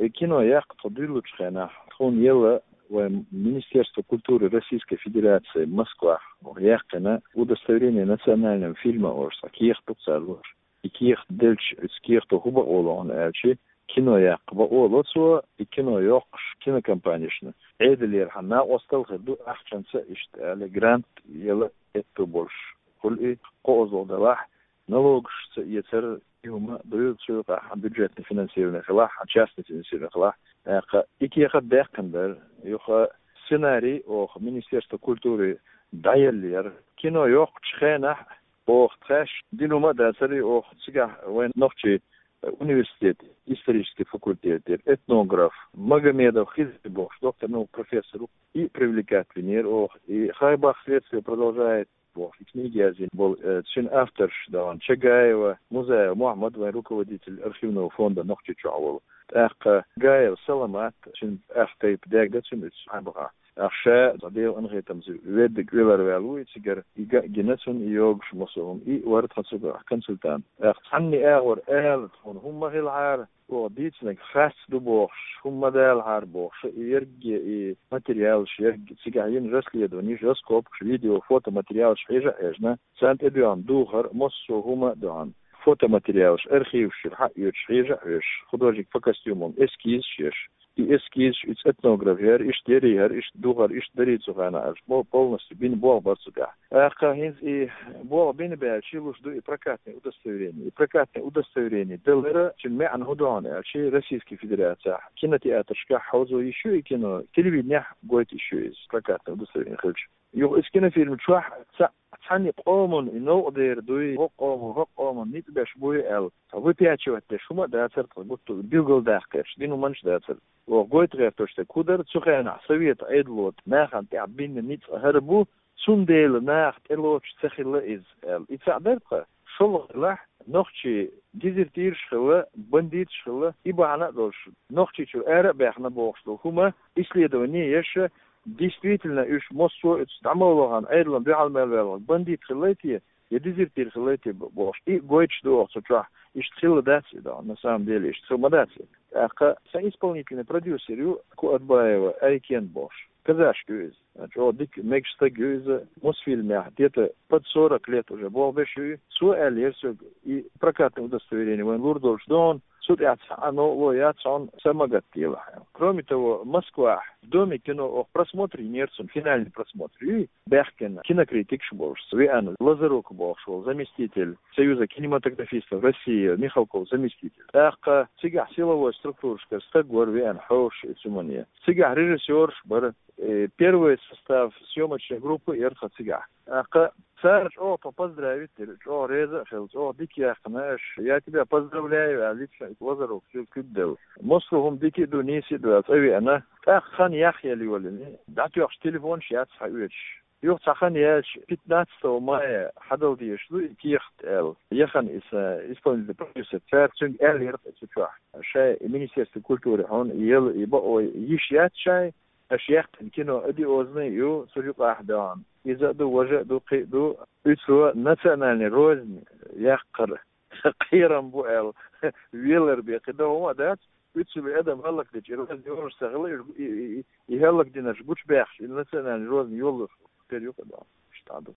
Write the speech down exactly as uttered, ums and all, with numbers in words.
кино як подвилучхена, он ела в Министерство культуры Российской Федерации Москва, яхкана удостоверение национального фильма орса, киех туцалуш, и киех дельч, киех то хуба олон элчи, кино як ба олоцо, и кино йокш, кинокомпанишна. Эделер хана остал хаду ахчанца ишт, але грант ела эту больше. Куль козодалах, налогшца яцер يوم ضيوف سوق بيدجت فينانسيرنا خلاص частный финансирование خلاص إيكي يخد داخل يخ سيناري أو Министерство культуры دايلير كينو يخ شخينا أو خش دينو ما داسري أو سجى وين نخشي университет исторический факультет этнограф Магомедов Хизбов доктор ну профессор и привлекать венер ох и хайбах следствие продолжает в книге один был чин автор да он Чагаева музея Мухаммад вай руководитель архивного фонда Нохчичавол ах Гаев Саламат чин ахтей пдегда чин абга ахша задел ангетам вед гвелар валуи цигар ига генетсон йогш мосом и вард хацуга консультант ах анни агор эл фон هم هل عار وديتنك فاس دبوش هم دال عار بوش يرجع материал يرجع سيجاين رسلي دوني جوسكوب فيديو فوتو материал شيجا اجنا سانت ادوان دوغر مصو هما دوان فوتو материал архив شرح يشيجا ايش художник по костюмам эскиз шеш и эскиз из этнографер иш дерихер иш дугар иш дарицугана аж полностью бин бол барсуга ахахинз и бол бин бячилуш ду и прокатное удостоверение и прокатное удостоверение делера чимме ан худоне ачи Российской Федерации кинотеатр шка хаузу еще и кино телевидение гойт еще из прокатное удостоверение хылч يو اسكنا في المشوح ثاني قومن إنه قدر دوي هو قوم هو قوم نيت بشبوي ال فهو بيأتي شو ما داتر تقولت بيقول داخلش دينو منش داتر وقويت غير توشت كودر تسخنا سويت عدلوت ما خان تعبين نيت هربو سندل ناخ تلوش تخيل إز ال يتعبرق شو لا نخشي ديزرتير شو بنديت شو يبغى دوش نخشي شو أرب إحنا بوصلو هما إسليدوني يش действительно уж моссо استعملوهن أيضا بعلم بنديت خليتي يديزرتير خليتي بوش и гоич до суча ищтил дати да на самом деле ищтил мадати а соисполнительный продюсер Куатбаева Айкен Бош казашки из что дик мечта гюза мосфильме где-то под сорок лет уже был беши суэль ерсо и прокатное удостоверение вон лурдов ждон суд оно лояц он самогатила. Кроме того, Москва в доме кино о просмотре нерцем финальный просмотр и Бехкен кинокритик шбош Свиан Лазарук бошел заместитель Союза кинематографистов России Михалков заместитель. Ах сига силовой структуршка Стагор Виан Хош и Цумания. Сига режиссер бар первый состав съемочной группы Эрха Сига. Ах Сарж, о, поздравить, о, Реза, о, Дики Ахнаш, я тебя поздравляю, а лично Лазаров, все кидал. Москву Дики Дуниси, двадцать, она, ах, хан Яхья Ливолин, да ты аж телефон сейчас хавич. Юх цахан яш пятнадцатого мая хадал диешлу и киехт эл. Яхан из исполнительный продюсер Церцинг Эллер, это шай Министерство культуры, он ел и бо ешьят шай, أشياء كانوا أدي أوزني يو سجق أحدان إذا دو وجه دو قي دو إتسوا نتناني روزن يقر قيرم بو أل ويلر بيقدر هو دات إتسوا بأدم هلك دي روزن يورش سغلي يهلك ديناش بوش بيخش نتناني روزن يولف كير يقدر اشتعدو